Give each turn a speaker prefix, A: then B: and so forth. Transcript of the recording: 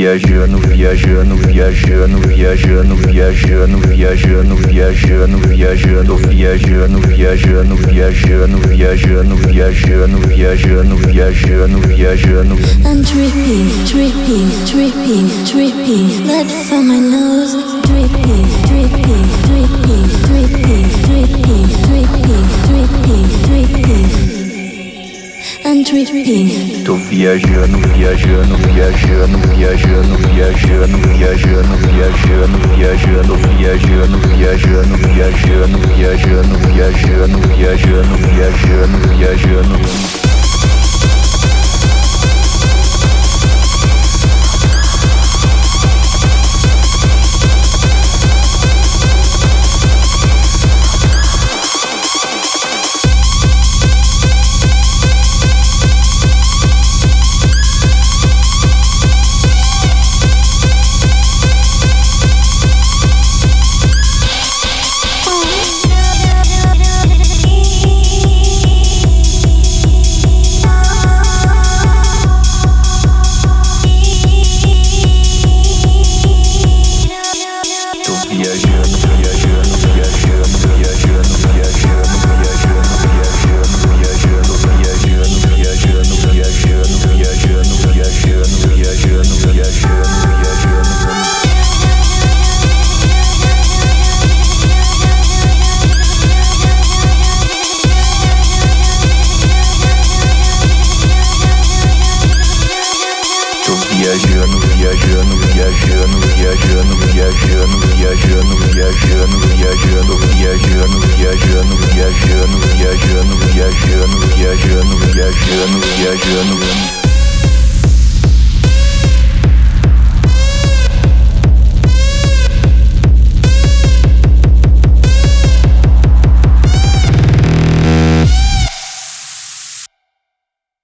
A: viajando, viajando, viajando, viajando, viajando, viajando, viajando, viajando, viajando, viajando, viajando, viajando, viajando, viajando, viajando, viajando.
B: I'm dripping, dripping, dripping, dripping. Let it from my nose. Dripping, dripping, dripping, dripping, dripping, dripping, dripping, dripping. I'm dripping.
A: Tô viajando, viajando, viajando, viajando, viajando, viajando, viajando, viajando, viajando, viajando, viajando, viajando, viajando, viajando, viajando, viajando. Viajando, viajando, viajando, viajando, viajando, viajando, viajando, viajando, viajando, viajando, viajando, viajando, viajando, viajando, viajando, viajando.